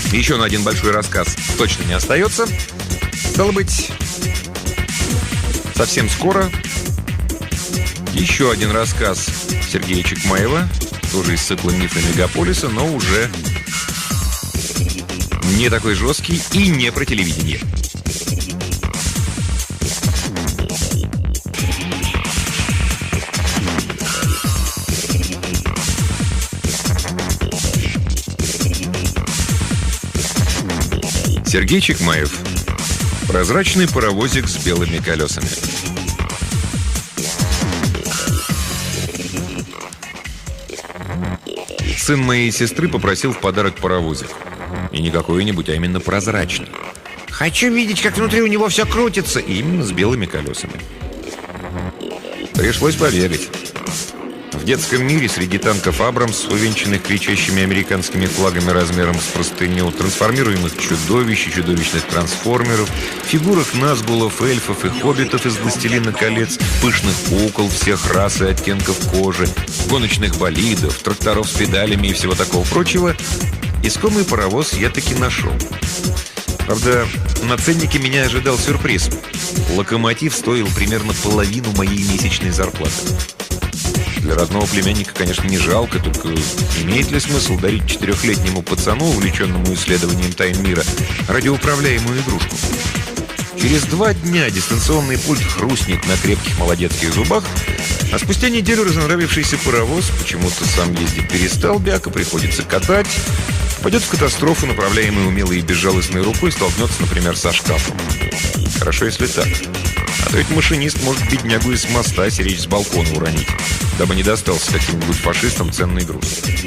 Еще на один большой рассказ точно не остается. Стало быть, совсем скоро еще один рассказ Сергея Чекмаева, тоже из цикла «Мифы мегаполиса», но уже не такой жесткий и не про телевидение. Сергей Чекмаев. Прозрачный паровозик с белыми колесами. Сын моей сестры попросил в подарок паровозик. И не какой-нибудь, а именно прозрачный. «Хочу видеть, как внутри у него все крутится». И именно с белыми колесами. Пришлось побегать. В детском мире среди танков «Абрамс», увенчанных кричащими американскими флагами размером с простыню, трансформируемых чудовищ и чудовищных трансформеров, фигурок назгулов, эльфов и хоббитов из «Властелина колец», пышных кукол всех рас и оттенков кожи, гоночных болидов, тракторов с педалями и всего такого прочего, искомый паровоз я таки нашел. Правда, на ценнике меня ожидал сюрприз. Локомотив стоил примерно половину моей месячной зарплаты. Для родного племянника, конечно, не жалко, только имеет ли смысл дарить 4-летнему пацану, увлеченному исследованием тайн мира, радиоуправляемую игрушку? Через 2 дня дистанционный пульт хрустнет на крепких молодецких зубах, а спустя неделю разнравившийся паровоз, почему-то сам ездить перестал, бяка приходится катать, попадет в катастрофу, направляемый умелой и безжалостной рукой, столкнется, например, со шкафом. Хорошо, если так. А то ведь машинист может беднягу из моста сиречь с балкона уронить, дабы не достался каким-нибудь фашистам ценный груз.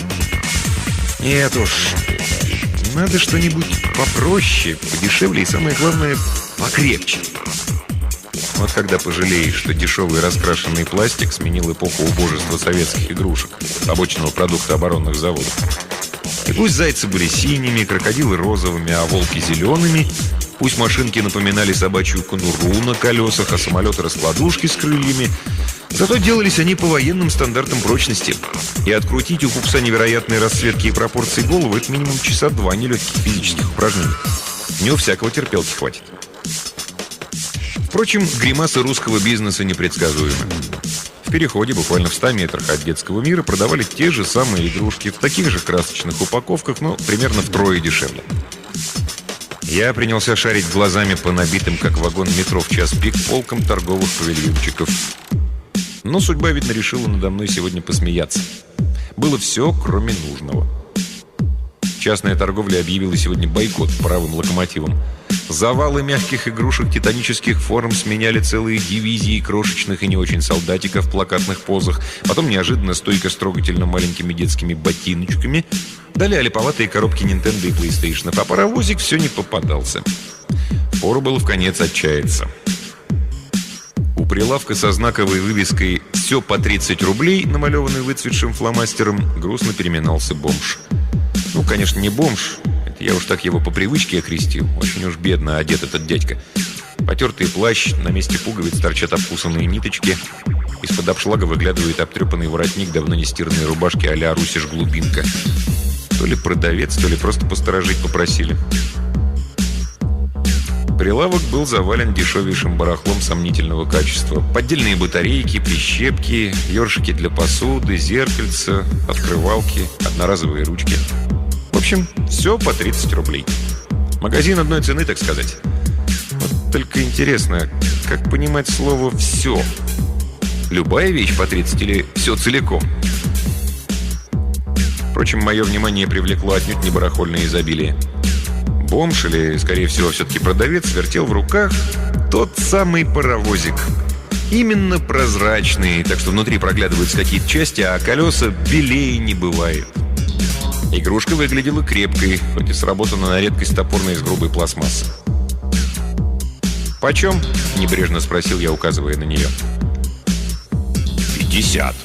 Нет уж, надо что-нибудь попроще, подешевле и, самое главное, покрепче. Вот когда пожалеешь, что дешевый раскрашенный пластик сменил эпоху убожества советских игрушек, побочного продукта оборонных заводов. И пусть зайцы были синими, крокодилы розовыми, а волки зелеными, пусть машинки напоминали собачью конуру на колесах, а самолеты-раскладушки с крыльями, зато делались они по военным стандартам прочности. И открутить у пупса невероятные расцветки и пропорции головы — это минимум часа 2 нелегких физических упражнений. Не у всякого терпелки хватит. Впрочем, гримасы русского бизнеса непредсказуемы. В переходе, буквально в 100 метрах от детского мира, продавали те же самые игрушки в таких же красочных упаковках, но примерно втрое дешевле. Я принялся шарить глазами по набитым, как вагон метро в час пик, полкам торговых павильончиков. Но судьба, видно, решила надо мной сегодня посмеяться. Было все, кроме нужного. Частная торговля объявила сегодня бойкот паровым локомотивам. Завалы мягких игрушек титанических форм сменяли целые дивизии крошечных и не очень солдатиков в плакатных позах. Потом неожиданно стойка с трогательно маленькими детскими ботиночками. Далее олиповатые коробки Nintendo и PlayStation. А паровозик все не попадался. Впору было вконец отчаяться. У прилавка со знаковой вывеской «Все по 30 рублей», намалеванной выцветшим фломастером, грустно переминался бомж. Ну, конечно, не бомж. Это я уж так его по привычке окрестил. Очень уж бедно одет этот дядька. Потертый плащ, на месте пуговиц торчат обкусанные ниточки. Из-под обшлага выглядывает обтрепанный воротник давно не стиранной рубашки а-ля Русиш-глубинка. То ли продавец, то ли просто посторожить попросили. Прилавок был завален дешевейшим барахлом сомнительного качества. Поддельные батарейки, прищепки, ёршики для посуды, зеркальца, открывалки, одноразовые ручки. В общем, все по 30 рублей. Магазин одной цены, так сказать. Вот только интересно, как понимать слово «все»? Любая вещь по 30 или все целиком? Впрочем, мое внимание привлекло отнюдь не барахольное изобилие. Бомж, или, скорее всего, все-таки продавец, вертел в руках тот самый паровозик. Именно прозрачный, так что внутри проглядываются какие-то части, а колеса белее не бывает. Игрушка выглядела крепкой, хоть и сработана на редкость топорно из грубой пластмассы. «Почем?» — небрежно спросил я, указывая на нее. 50.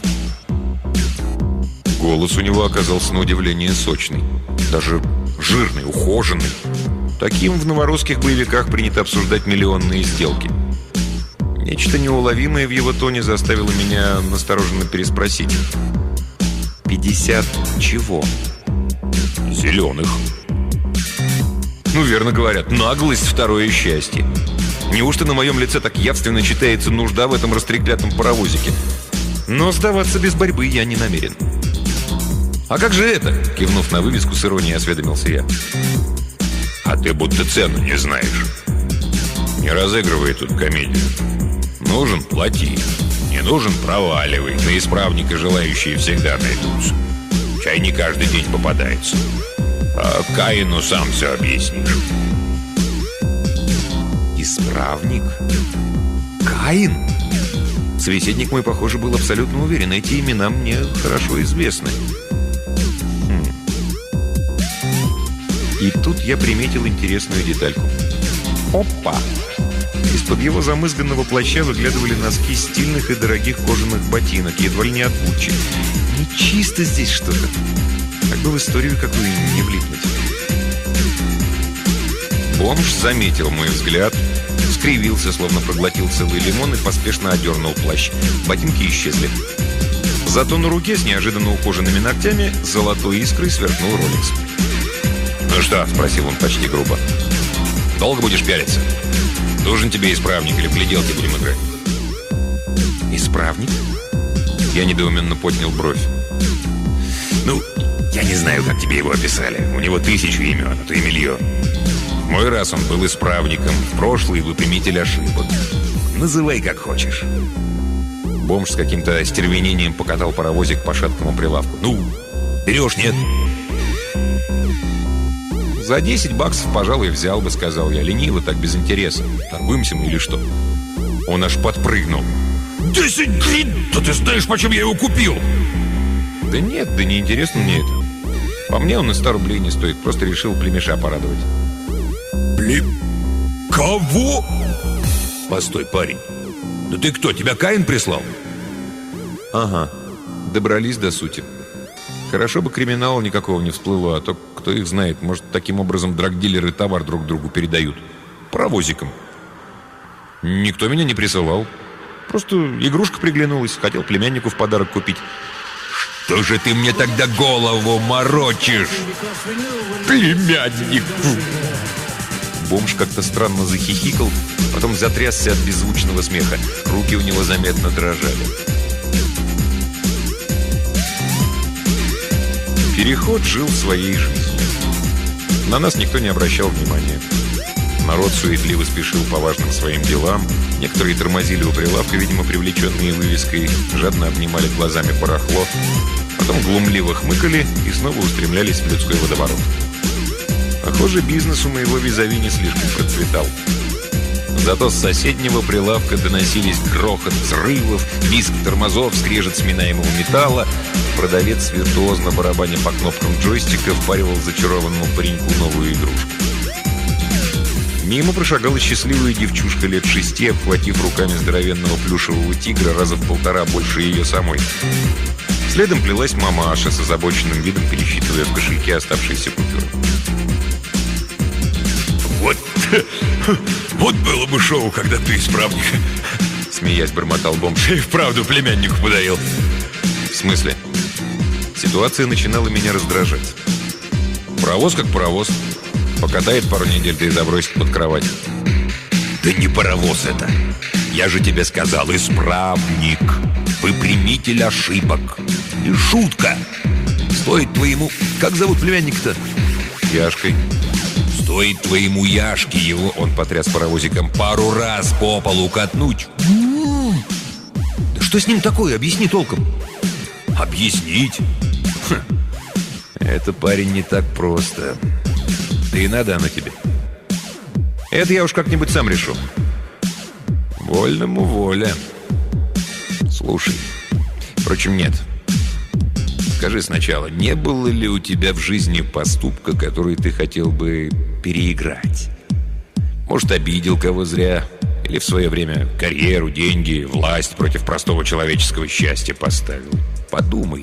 Голос у него оказался на удивление сочный. Даже жирный, ухоженный. Таким в новорусских боевиках принято обсуждать миллионные сделки. Нечто неуловимое в его тоне заставило меня настороженно переспросить. 50 чего? Зеленых. Ну, верно говорят, наглость — второе счастье. Неужто на моем лице так явственно читается нужда в этом растреклятом паровозике? Но сдаваться без борьбы я не намерен. «А как же это?» — кивнув на вывеску, с иронией осведомился я. «А ты будто цену не знаешь. Не разыгрывай тут комедию. Нужен — плати. Не нужен — проваливай. На исправника желающие всегда найдутся. Чай не каждый день попадается. А Каину сам все объяснишь». «Исправник? Каин?» Собеседник мой, похоже, был абсолютно уверен. Эти имена мне хорошо известны. И тут я приметил интересную детальку. Опа! Из-под его замызганного плаща выглядывали носки стильных и дорогих кожаных ботинок, едва ли не от Гуччи. Нечисто здесь что-то. Как бы в историю какую не влипнуть. Бомж заметил мой взгляд, скривился, словно проглотил целый лимон, и поспешно одернул плащ. Ботинки исчезли. Зато на руке с неожиданно ухоженными ногтями золотой искрой сверкнул Ролекс. «Ну что?» — спросил он почти грубо. «Долго будешь пялиться? Нужен тебе исправник или в гляделки будем играть?» «Исправник?» Я недоуменно поднял бровь. «Ну, я не знаю, как тебе его описали. У него 1000 имен, а то и миллион. В мой раз он был исправником, в прошлый — выпрямитель ошибок. Называй как хочешь». Бомж с каким-то остервенением покатал паровозик по шаткому прилавку. «Ну, берешь, нет?» «За $10, пожалуй, взял бы», — сказал я. Лениво, так без интереса. Торгуемся мы или что? Он аж подпрыгнул. 10 грин! Да ты знаешь, почем я его купил? Да нет, да не интересно мне это. По мне он и 100 рублей не стоит. Просто решил племеша порадовать. Кого? Постой, парень. Да ты кто, тебя Каин прислал? Ага, добрались до сути. Хорошо бы криминала никакого не всплыло, а то кто их знает, может, таким образом драгдилеры товар друг другу передают. Паровозиком. Никто меня не присылал. Просто игрушка приглянулась, хотел племяннику в подарок купить. Что же ты мне тогда голову морочишь? Племянник! Бомж как-то странно захихикал, потом затрясся от беззвучного смеха. Руки у него заметно дрожали. Переход жил своей жизнью. На нас никто не обращал внимания. Народ суетливо спешил по важным своим делам. Некоторые тормозили у прилавка, видимо, привлеченные вывеской, жадно обнимали глазами барахло, потом глумливо хмыкали и снова устремлялись в людской водоворот. Похоже, бизнес у моего визави не слишком процветал. Зато с соседнего прилавка доносились грохот взрывов, визг тормозов, скрежет сминаемого металла. Продавец, виртуозно барабаня по кнопкам джойстика, впаривал зачарованному пареньку новую игрушку. Мимо прошагала счастливая девчушка лет 6, обхватив руками здоровенного плюшевого тигра раза в 1,5 больше ее самой. Следом плелась мамаша с озабоченным видом, пересчитывая в кошельке оставшиеся купюры. Вот было бы шоу, когда ты исправник, смеясь бормотал бомж. И вправду племяннику подарил. В смысле? Ситуация начинала меня раздражать. Паровоз как паровоз. Покатает пару недель, да и забросит под кровать. Да не паровоз это. Я же тебе сказал, исправник. Выпрямитель ошибок. И шутка. Стоит твоему... Как зовут племянника-то? Яшкой. Стоит твоему Яшке его, он потряс паровозиком, пару раз по полу катнуть. Да что с ним такое? Объясни толком. Объяснить? Это, парень, не так просто. Да и надо оно тебе. Это я уж как-нибудь сам решу. Вольному воля. Слушай. Впрочем, нет. Скажи сначала, не было ли у тебя в жизни поступка, который ты хотел бы переиграть? Может, обидел кого зря? Или в свое время карьеру, деньги, власть против простого человеческого счастья поставил? Подумай.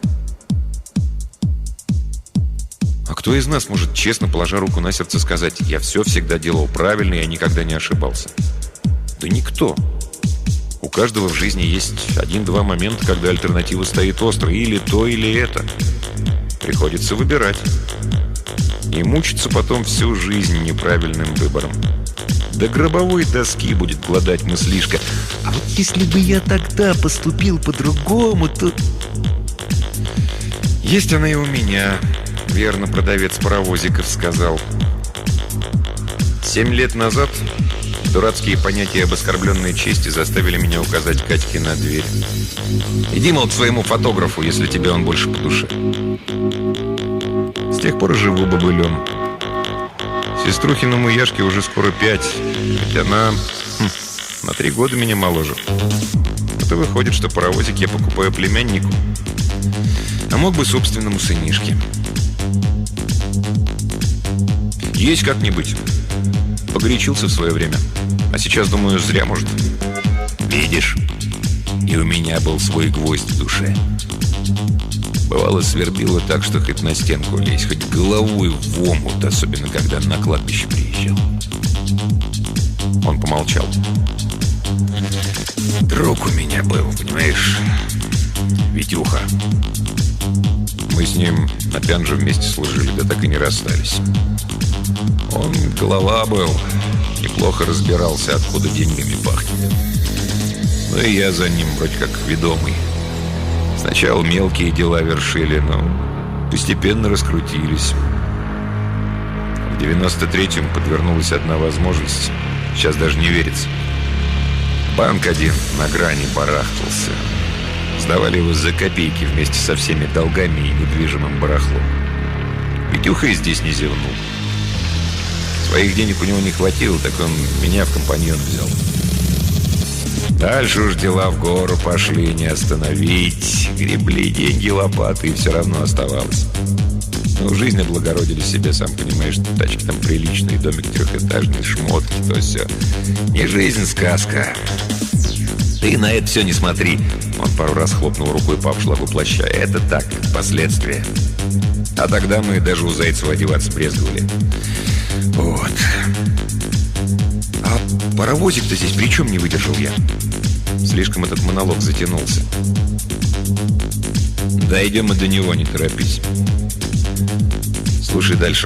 А кто из нас может честно, положа руку на сердце, сказать: «Я все всегда делал правильно, я никогда не ошибался»? Да никто. У каждого в жизни есть 1-2 момента, когда альтернатива стоит остро. Или то, или это. Приходится выбирать. И мучиться потом всю жизнь неправильным выбором. До гробовой доски будет гладать мыслишка. А вот если бы я тогда поступил по-другому, то... Есть она и у меня, верно продавец паровозиков сказал. 7 лет назад дурацкие понятия об оскорбленной чести заставили меня указать Катьке на дверь. Иди, мол, к своему фотографу, если тебе он больше по душе. С тех пор живу бобылем. Сеструхиному Яшке уже скоро 5, ведь она на 3 года меня моложе. Это выходит, что паровозик я покупаю племяннику, а мог бы собственному сынишке. Есть как-нибудь. Погорячился в свое время. А сейчас, думаю, зря, может. Видишь, и у меня был свой гвоздь в душе. Бывало, свербило так, что хоть на стенку лезь, хоть головой в омут, особенно когда на кладбище приезжал. Он помолчал. Друг у меня был, понимаешь, Витюха. Мы с ним на пянже вместе служили, да так и не расстались. Он голова был, неплохо разбирался, откуда деньгами пахнет. Ну и я за ним вроде как ведомый. Сначала мелкие дела вершили, но постепенно раскрутились. В 93-м подвернулась одна возможность. Сейчас даже не верится. Банк один на грани барахтался. Сдавали его за копейки вместе со всеми долгами и недвижимым барахлом. Витюха и здесь не зевнул. Своих денег у него не хватило, так он меня в компаньон взял. Дальше уж дела в гору пошли, не остановить. Гребли деньги лопаты, и все равно оставалось. Ну, жизнь облагородили себе, сам понимаешь, тачки там приличные, домик трехэтажный, шмотки, то все. Не жизнь, сказка. Ты на это все не смотри. Он пару раз хлопнул рукой по обшлагу плаща. Это так, последствия. А тогда мы даже у Зайцева одеваться брезговали. Вот. А паровозик-то здесь при чем, не выдержал я? Слишком этот монолог затянулся. Дойдем мы до него, не торопись. Слушай дальше.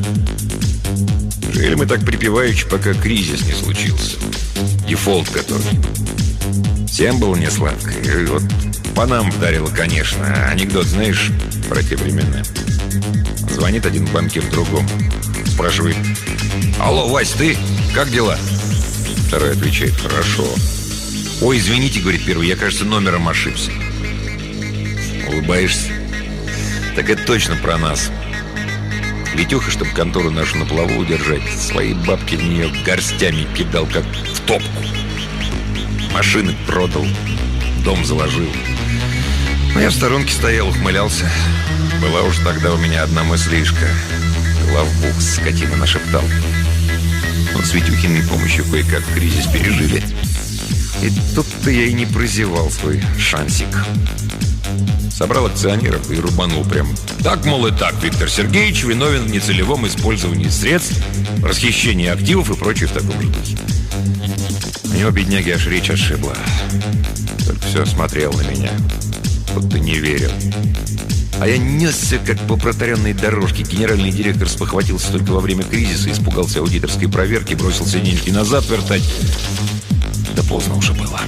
Жили мы так припеваючи, пока кризис не случился. Дефолт который. Всем было не сладко. И вот по нам вдарило, конечно. Анекдот знаешь про те времена? Звонит один банкир другому. Спрашивает: алло, Вась, ты? Как дела? Второй отвечает: хорошо. Ой, извините, говорит первый, я, кажется, номером ошибся. Улыбаешься? Так это точно про нас. Витюха, чтобы контору нашу на плаву удержать, свои бабки в нее горстями кидал, как в топку. Машины продал, дом заложил. Но я в сторонке стоял, ухмылялся. Была уж тогда у меня одна мыслишка. Главбух, скотина, нашептал. Вот с Витюхиной помощью кое-как кризис пережили. И тут-то я и не прозевал свой шансик. Собрал акционеров и рубанул прям. Так, мол, и так, Виктор Сергеевич виновен в нецелевом использовании средств, расхищении активов и прочее в таком же духе. У него, бедняги, аж речь отшибла. Только все смотрел на меня, будто не верил. А я несся, как по протаренной дорожке. Генеральный директор спохватился только во время кризиса, испугался аудиторской проверки, бросился денежки назад вертать. Да поздно уже было.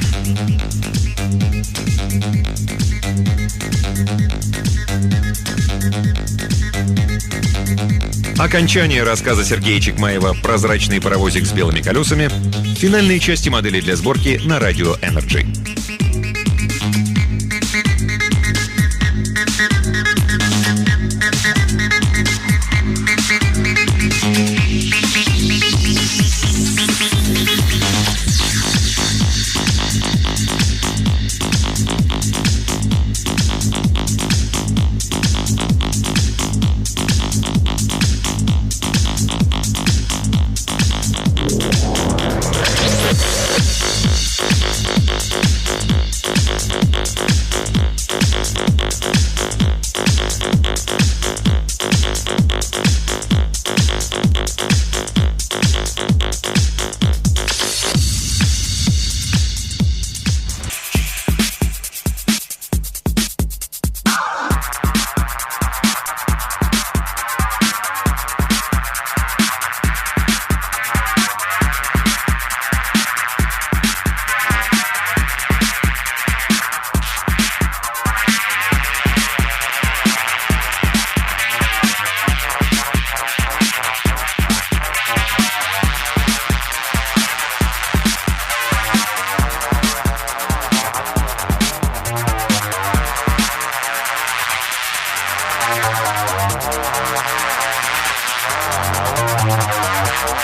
Окончание рассказа Сергея Чекмаева «Прозрачный паровозик с белыми колесами» в финальной части модели для сборки на радио Energy.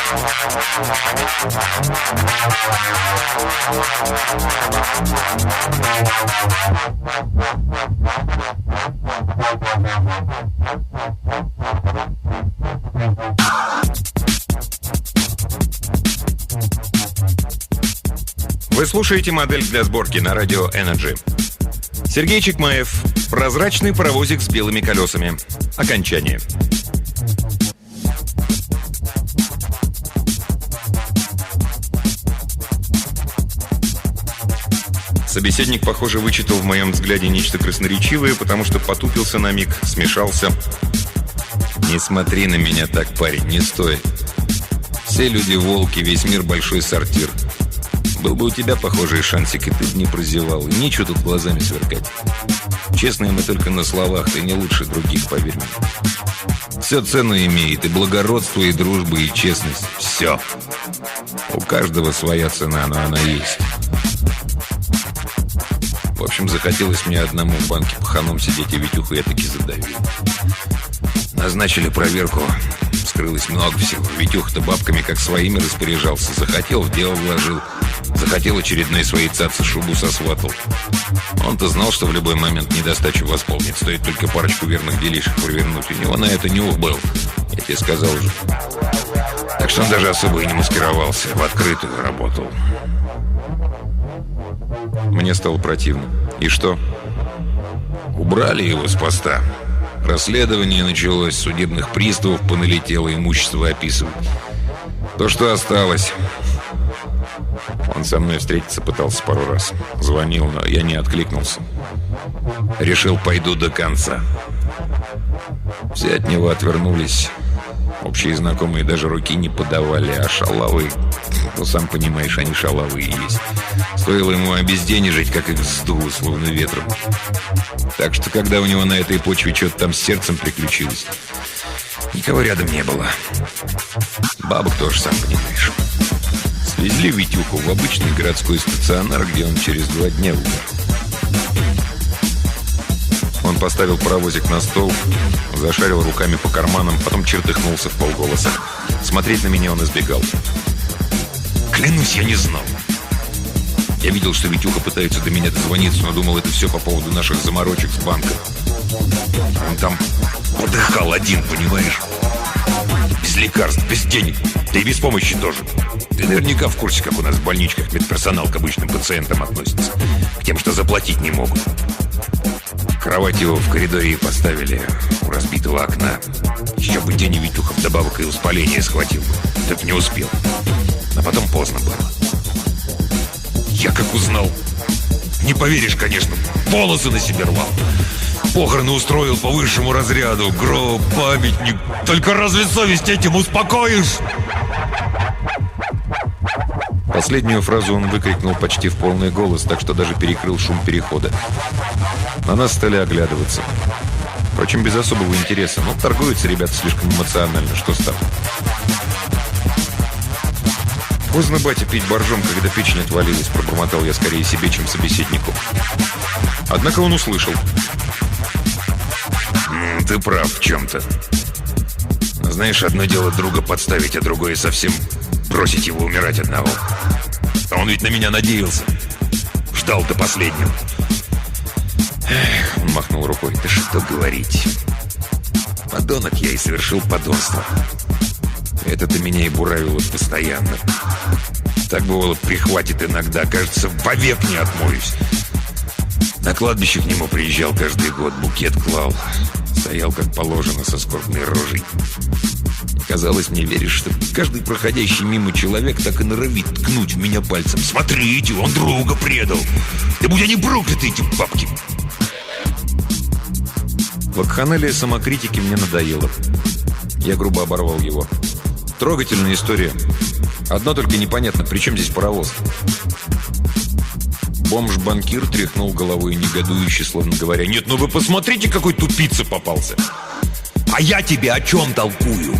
Вы слушаете «Модель для сборки» на радио Energy. Сергей Чекмаев. Прозрачный паровозик с белыми колесами. Окончание. Собеседник, похоже, вычитал в моем взгляде нечто красноречивое, потому что потупился на миг, смешался. «Не смотри на меня так, парень, не стой. Все люди волки, весь мир большой сортир. Был бы у тебя похожий шансик, и ты бы не прозевал. И нечего тут глазами сверкать. Честные мы только на словах, ты не лучше других, поверь мне. Все цену имеет, и благородство, и дружба, и честность. Все. У каждого своя цена, но она есть. В общем, захотелось мне одному в банке паханом сидеть, и Витюху я таки задавил. Назначили проверку. Скрылось много всего. Витюха-то бабками как своими распоряжался. Захотел, в дело вложил. Захотел очередной своей цацы шубу сосватал. Он-то знал, что в любой момент недостачу восполнит. Стоит только парочку верных делишек провернуть. У него на это нюх был. Я тебе сказал уже. Так что он даже особо и не маскировался. В открытую работал. Мне стало противно. И что? Убрали его с поста. Расследование началось, судебных приставов поналетело, имущество описывать. То, что осталось. Он со мной встретиться пытался пару раз. Звонил, но я не откликнулся. Решил, пойду до конца. Все от него отвернулись. Общие знакомые даже руки не подавали, а шалавы... Ну, сам понимаешь, они шалавы и есть. Стоило ему обезденежить, как их сдуло, словно ветром. Так что, когда у него на этой почве что-то там с сердцем приключилось, никого рядом не было. Бабок тоже, сам понимаешь. Свезли Витюху в обычный городской стационар, где он через 2 дня умер. Он поставил паровозик на стол, зашарил руками по карманам, потом чертыхнулся вполголоса. Смотреть на меня он избегал. Клянусь, я не знал. Я видел, что Витюха пытается до меня дозвониться, но думал, это все по поводу наших заморочек с банком. Он там подыхал один, понимаешь? Без лекарств, без денег, да и без помощи тоже. Ты наверняка в курсе, как у нас в больничках медперсонал к обычным пациентам относится. К тем, что заплатить не могут. Кровать его в коридоре и поставили у разбитого окна. Еще бы день Витюха вдобавок и воспаление схватил. Так не успел. А потом поздно было. Я как узнал. Не поверишь, конечно, волосы на себе рвал. Похороны устроил по высшему разряду. Гроб, памятник. Только разве совесть этим успокоишь? Последнюю фразу он выкрикнул почти в полный голос, так что даже перекрыл шум перехода. На нас стали оглядываться. Впрочем, без особого интереса. Но торгуются ребята слишком эмоционально. Что с того? Поздно, батя, пить боржом, когда печень отвалилась, пробормотал я скорее себе, чем собеседнику. Однако он услышал. Ты прав в чем-то. Знаешь, одно дело друга подставить, а другое совсем бросить его умирать одного. А он ведь на меня надеялся. Ждал до последнего. Эх, он махнул рукой. Да что говорить. Подонок я и совершил подонство. Это-то меня и буравило постоянно. Так бывало, прихватит иногда. Кажется, вовек не отмоюсь. На кладбище к нему приезжал каждый год, букет клал. Стоял, как положено, со скорбной рожей. Казалось, мне веришь, что каждый проходящий мимо человек так и норовит ткнуть в меня пальцем. Смотрите, он друга предал. Да будь они прокляты, эти бабки. Вакханалия самокритики мне надоело. Я грубо оборвал его. Трогательная история. Одно только непонятно, при чем здесь паровоз? Бомж-банкир тряхнул головой негодующе, словно говоря: «Нет, ну вы посмотрите, какой тупица попался! А я тебе о чем толкую?»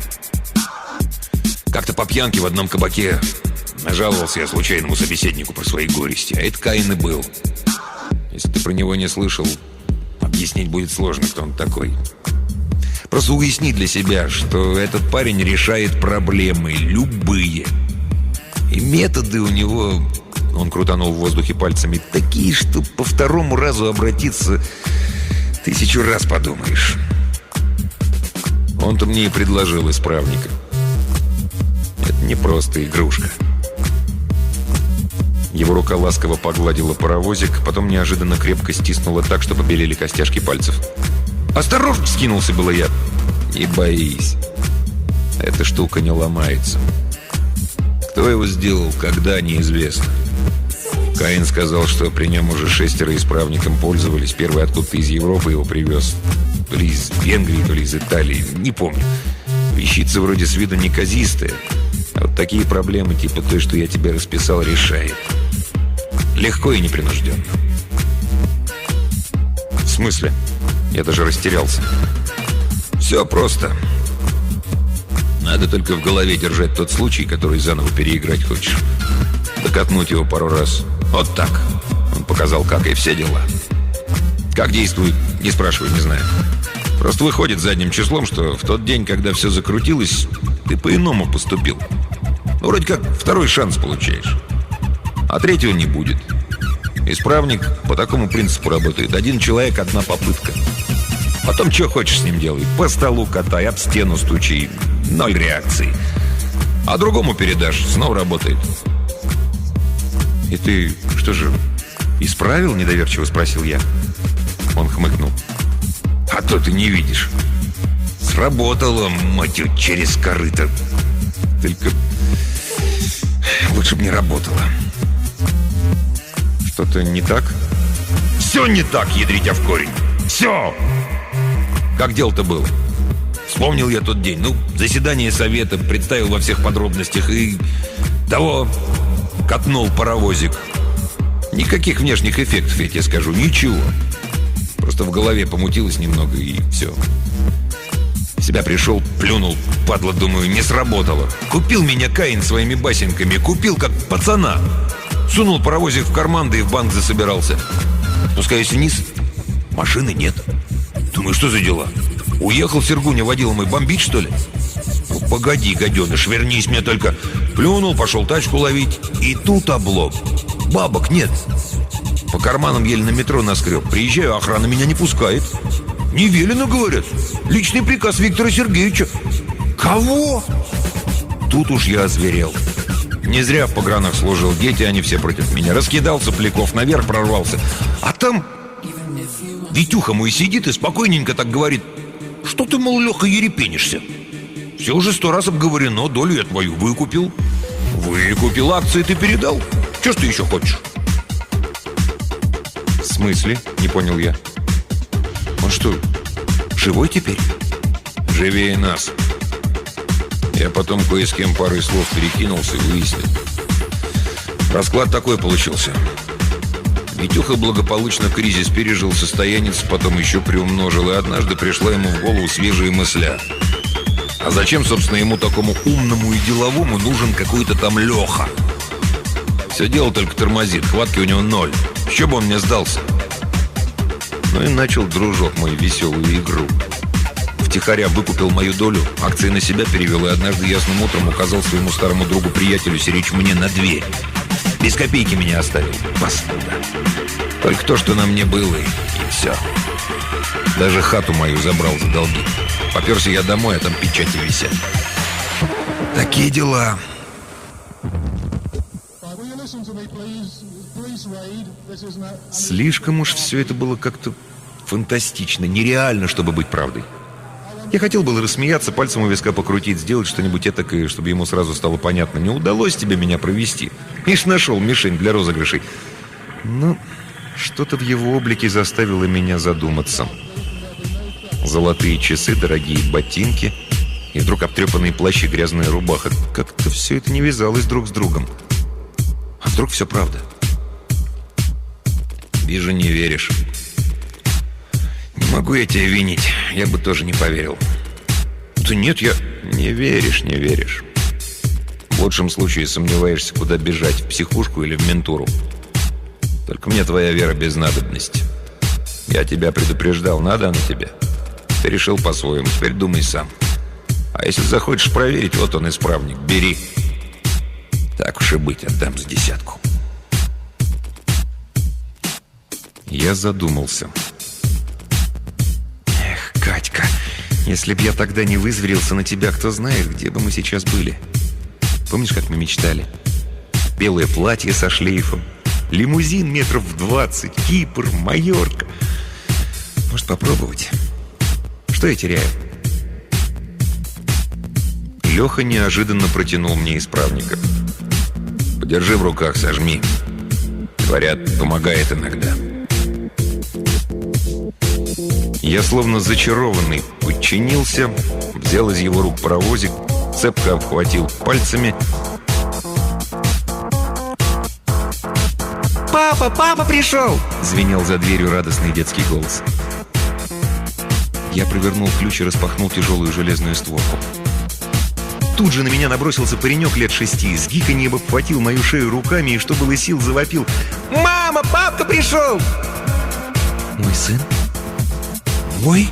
Как-то по пьянке в одном кабаке нажаловался я случайному собеседнику про свои горести. А это Каин и был. Если ты про него не слышал, объяснить будет сложно, кто он такой. Просто уясни для себя, что этот парень решает проблемы, любые. И методы у него, он крутанул в воздухе пальцами, такие, что по второму разу обратиться 1000 раз подумаешь. Он-то мне и предложил исправника. Это не просто игрушка. Его рука ласково погладила паровозик, потом неожиданно крепко стиснула так, что побелели костяшки пальцев. «Осторожно!» — скинулся было я. «Не боись. Эта штука не ломается. Кто его сделал, когда — неизвестно. Каин сказал, что при нем уже 6 исправником пользовались. Первый откуда-то из Европы его привез. То ли из Венгрии, то ли из Италии. Не помню. Вещица вроде с виду неказистая. А вот такие проблемы, типа той, что я тебе расписал, решает. Легко и непринужденно». «В смысле?» Я даже растерялся. «Все просто. Надо только в голове держать тот случай, который заново переиграть хочешь. Докатнуть его пару раз. Вот так». Он показал, как, и все дела. Как действует, не спрашивай, не знаю. Просто выходит задним числом, что в тот день, когда все закрутилось, ты по-иному поступил. Ну, вроде как второй шанс получаешь. А третьего не будет. Исправник по такому принципу работает. Один человек, одна попытка. Потом что хочешь с ним делай. По столу катай, об стену стучи. 0 реакции. А другому передашь, снова работает. «И ты что же, исправил?» — недоверчиво спросил я. Он хмыкнул. «А то ты не видишь. Сработало, мать ее, через корыто. Только лучше бы не работало». «Что-то не так?» «Все не так, ядрить в корень. Все!» «Как дело-то было?» Вспомнил я тот день. Ну, заседание совета, представил во всех подробностях и того катнул паровозик. Никаких внешних эффектов, я тебе скажу, ничего. Просто в голове помутилось немного, и все. В себя пришел, плюнул, падла, думаю, не сработало. Купил меня Каин своими басенками, купил как пацана. Сунул паровозик в карман, да и в банк засобирался. Спускаюсь вниз, машины нет. Думаю, что за дела? Уехал Сергуня водила мой, бомбить, что ли? Ну, погоди, гаденыш, вернись мне только. Плюнул, пошел тачку ловить. И тут облом. Бабок нет. По карманам еле на метро наскреб. Приезжаю, охрана меня не пускает. Не велено, говорят. Личный приказ Виктора Сергеевича. Кого? Тут уж я озверел. Не зря в погранах служил. Дети, они все против меня. Раскидал сопляков, наверх прорвался. А там Витюха мой сидит и спокойненько так говорит: «Что ты, мол, Леха, ерепенишься? Все уже 100 раз обговорено, долю я твою выкупил». «Выкупил, акции ты передал? Че ж ты еще хочешь?» «В смысле?» — не понял я. «Он что, живой теперь?» «Живее нас». Я потом кое с кем парой слов перекинулся и выяснил. Расклад такой получился. Витюха благополучно кризис пережил, состоянец потом еще приумножил, и однажды пришла ему в голову свежая мысля. А зачем, собственно, ему такому умному и деловому нужен какой-то там Леха? Все дело только тормозит, хватки у него 0. Еще бы он мне сдался. Ну и начал дружок мой веселую игру. Втихаря выкупил мою долю, акции на себя перевел, и однажды ясным утром указал своему старому другу-приятелю сиречь мне на дверь. Без копейки меня оставил. Паскуда. Только то, что на мне было, и все. Даже хату мою забрал за долги. Поперся я домой, а там печати висят. Такие дела. Слишком уж все это было как-то фантастично, нереально, чтобы быть правдой. Я хотел было рассмеяться, пальцем у виска покрутить, сделать что-нибудь этакое, чтобы ему сразу стало понятно: не удалось тебе меня провести. Ишь, нашел мишень для розыгрышей. Но что-то в его облике заставило меня задуматься. Золотые часы, дорогие ботинки и вдруг обтрепанные плащи, грязная рубаха. Как-то все это не вязалось друг с другом. А вдруг все правда? Вижу, не веришь. Не могу я тебя винить. Я бы тоже не поверил. Да нет, я... Не веришь, не веришь. В лучшем случае сомневаешься, куда бежать, в психушку или в ментуру. Только мне твоя вера без надобности. Я тебя предупреждал, надо она тебе? Ты решил по-своему, теперь думай сам. А если захочешь проверить, вот он, исправник, бери. Так уж и быть, отдам за 10. Я задумался. Эх, Катька, если б я тогда не вызверился на тебя, кто знает, где бы мы сейчас были. Помнишь, как мы мечтали? Белое платье со шлейфом, лимузин метров в 20, Кипр, Майорка. Может, попробовать? Что я теряю? Леха неожиданно протянул мне исправника. Подержи в руках, сожми. Говорят, помогает иногда. Я, словно зачарованный, подчинился, взял из его рук паровозик, цепко обхватил пальцами. «Папа, папа пришел!» — звенел за дверью радостный детский голос. Я провернул ключ и распахнул тяжелую железную створку. Тут же на меня набросился паренек лет 6, с гиканьем обхватил мою шею руками и, что было сил, завопил: «Мама, папка пришел!» «Мой сын? Мой?»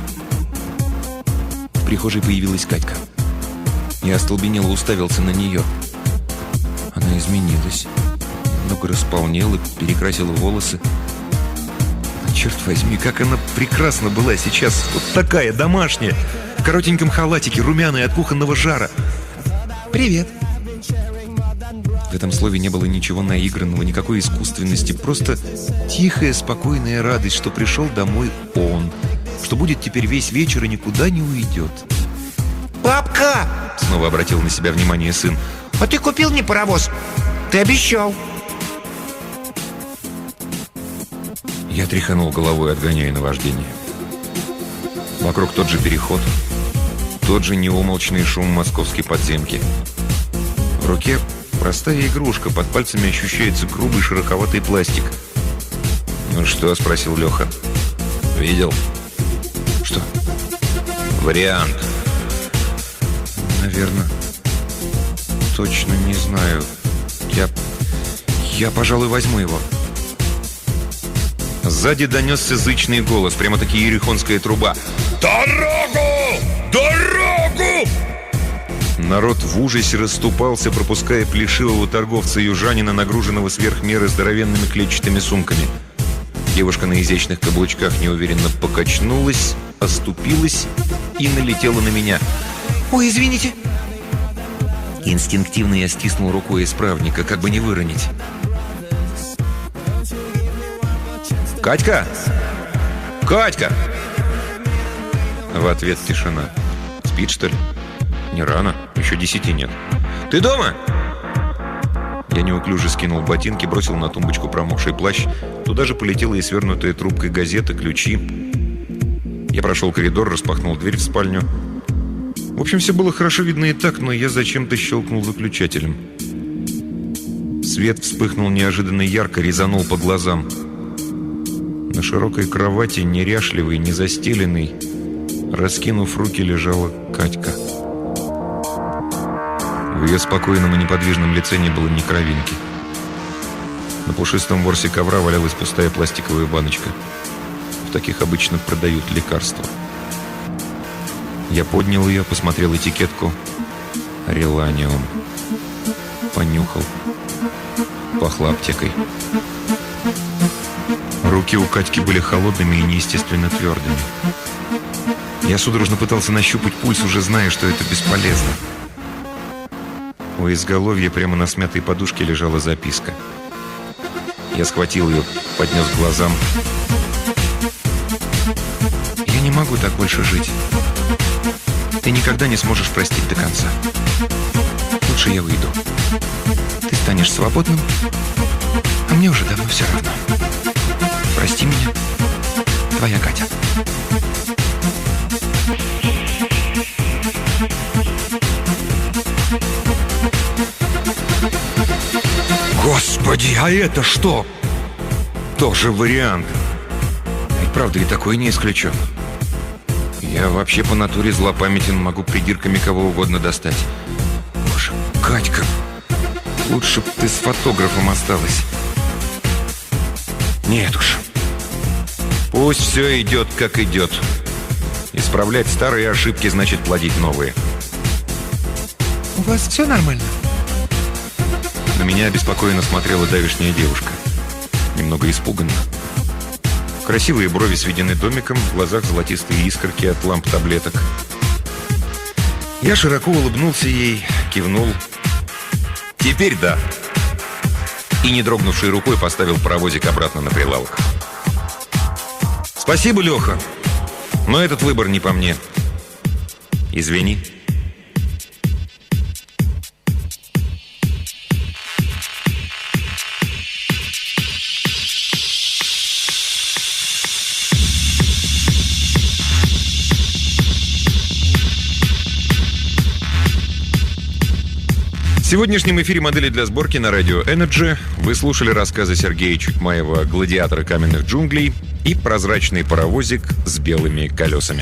В прихожей появилась Катька. Я остолбенело уставился на нее. Она изменилась, немного располнела, перекрасила волосы. Черт возьми, как она прекрасна была сейчас, вот такая, домашняя, в коротеньком халатике, румяная от кухонного жара. «Привет!» В этом слове не было ничего наигранного, никакой искусственности, просто тихая, спокойная радость, что пришел домой он, что будет теперь весь вечер и никуда не уйдет. «Папка!» — снова обратил на себя внимание сын. «А ты купил мне паровоз? Ты обещал!» Я тряханул головой, отгоняя наваждение. Вокруг тот же переход, тот же неумолчный шум московской подземки. В руке простая игрушка, под пальцами ощущается грубый широковатый пластик. «Ну что?» — спросил Леха. «Видел?» Что? «Вариант». Наверное. Точно не знаю. Я, пожалуй, возьму его. Сзади донесся зычный голос, прямо-таки ерехонская труба. «Дорогу! Дорогу!» Народ в ужасе расступался, пропуская плешивого торговца-южанина, нагруженного сверх меры здоровенными клетчатыми сумками. Девушка на изящных каблучках неуверенно покачнулась, оступилась и налетела на меня. «Ой, извините!» Инстинктивно я стиснул рукой исправника, как бы не выронить. «Катька! Катька!» В ответ тишина. «Спит, что ли?» «Не рано, еще 10 нет». «Ты дома?» Я неуклюже скинул ботинки, бросил на тумбочку промокший плащ. Туда же полетела и свернутая трубкой газета, ключи. Я прошел коридор, распахнул дверь в спальню. В общем, все было хорошо видно и так, но я зачем-то щелкнул выключателем. Свет вспыхнул неожиданно ярко, резанул по глазам. На широкой кровати, неряшливой, незастеленной, раскинув руки, лежала Катька. В ее спокойном и неподвижном лице не было ни кровинки. На пушистом ворсе ковра валялась пустая пластиковая баночка. В таких обычно продают лекарства. Я поднял ее, посмотрел этикетку. «Реланиум». Понюхал. Пахло аптекой. Руки у Катьки были холодными и неестественно твердыми. Я судорожно пытался нащупать пульс, уже зная, что это бесполезно. У изголовья прямо на смятой подушке лежала записка. Я схватил ее, поднес к глазам. «Я не могу так больше жить. Ты никогда не сможешь простить до конца. Лучше я уйду. Ты станешь свободным, а мне уже давно все равно. Прости меня, твоя Катя». Господи, а это что? Тоже вариант. И правда, и такой не исключен. Я вообще по натуре злопамятен, могу придирками кого угодно достать. Боже, Катька, лучше б ты с фотографом осталась. Нет уж. Пусть все идет, как идет. Исправлять старые ошибки значит плодить новые. У вас все нормально? На меня обеспокоенно смотрела давешняя девушка. Немного испуганно. Красивые брови сведены домиком, в глазах золотистые искорки от ламп таблеток. Я широко улыбнулся ей, кивнул. «Теперь да!» И, не дрогнувшей рукой, поставил паровозик обратно на прилавок. «Спасибо, Леха, но этот выбор не по мне. Извини». В сегодняшнем эфире «Модели для сборки» на радио Energy вы слушали рассказы Сергея Чутьмаева «Гладиатора каменных джунглей» и «Прозрачный паровозик с белыми колесами».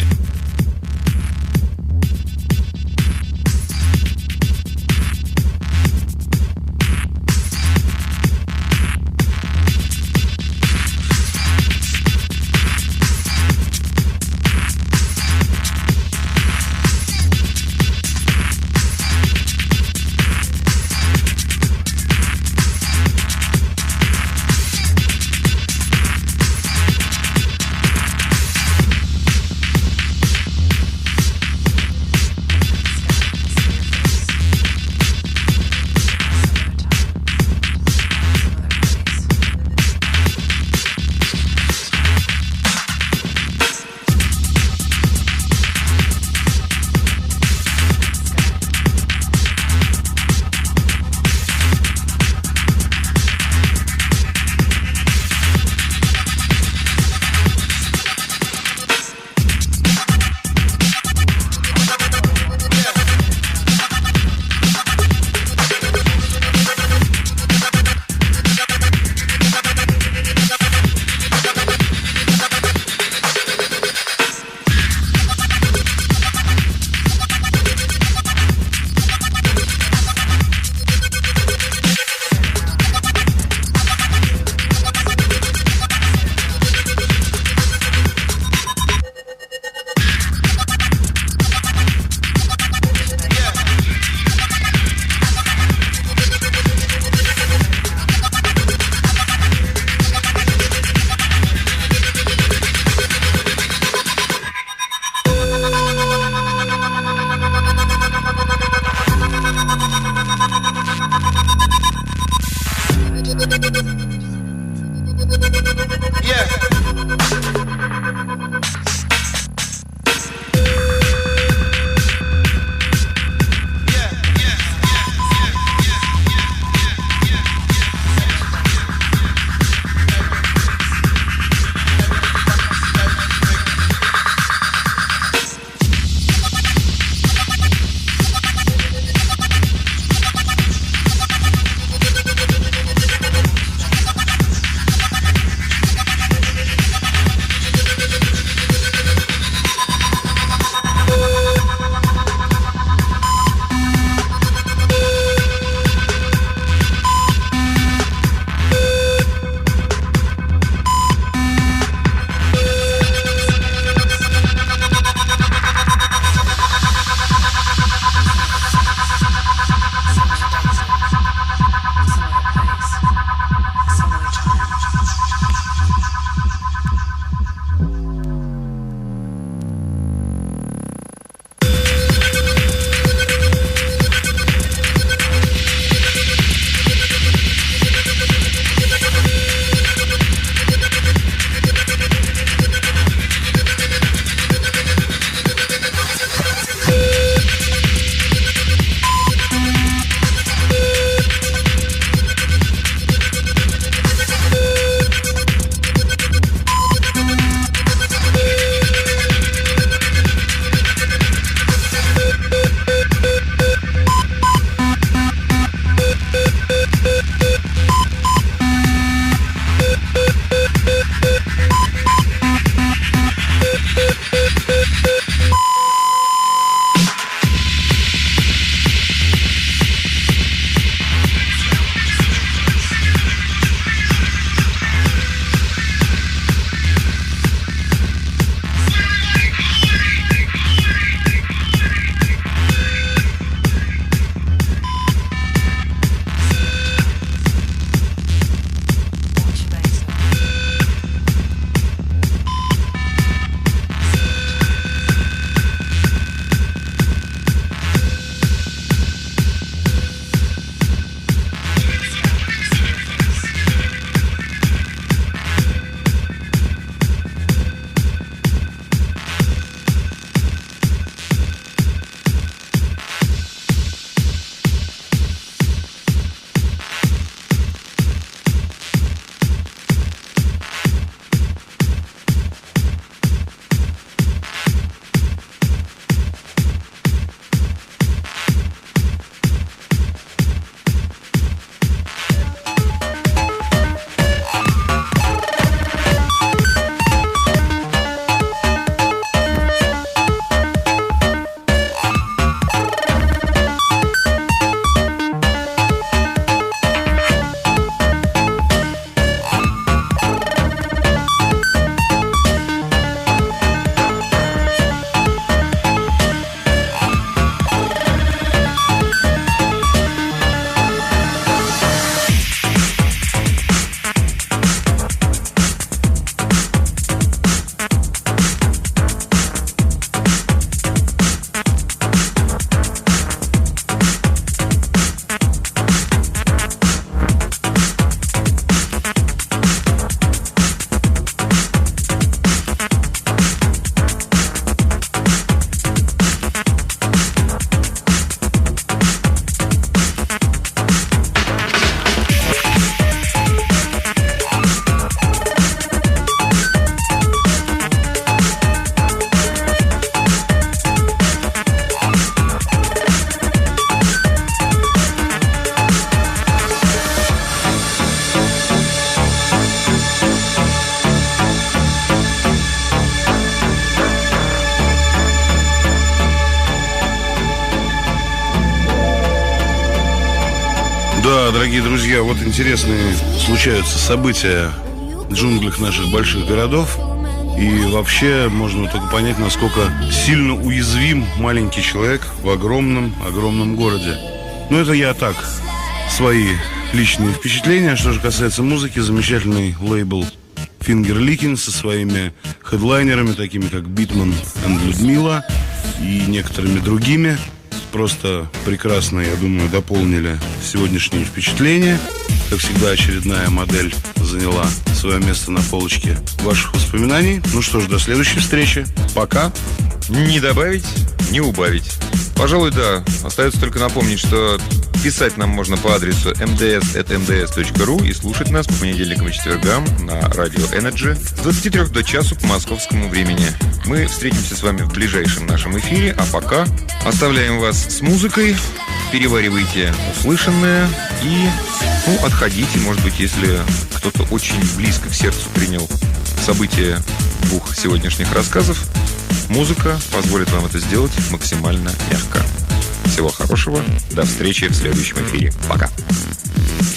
Да, дорогие друзья, вот интересные случаются события в джунглях наших больших городов. И вообще можно только понять, насколько сильно уязвим маленький человек в огромном городе. Но это я так, свои личные впечатления. Что же касается музыки, замечательный лейбл Finger Licking со своими хедлайнерами, такими как Битман и Людмила, и некоторыми другими. Просто прекрасно, я думаю, дополнили сегодняшние впечатления. Как всегда, очередная модель заняла свое место на полочке ваших воспоминаний. Ну что ж, до следующей встречи. Пока. Не добавить, не убавить. Пожалуй, да. Остается только напомнить, что писать нам можно по адресу mds@mds.ru и слушать нас по понедельникам и четвергам на радио Energy с 23 до часу по московскому времени. Мы встретимся с вами в ближайшем нашем эфире, а пока оставляем вас с музыкой, переваривайте услышанное и, отходите, может быть, если кто-то очень близко к сердцу принял события двух сегодняшних рассказов. Музыка позволит вам это сделать максимально мягко. Всего хорошего. До встречи в следующем эфире. Пока.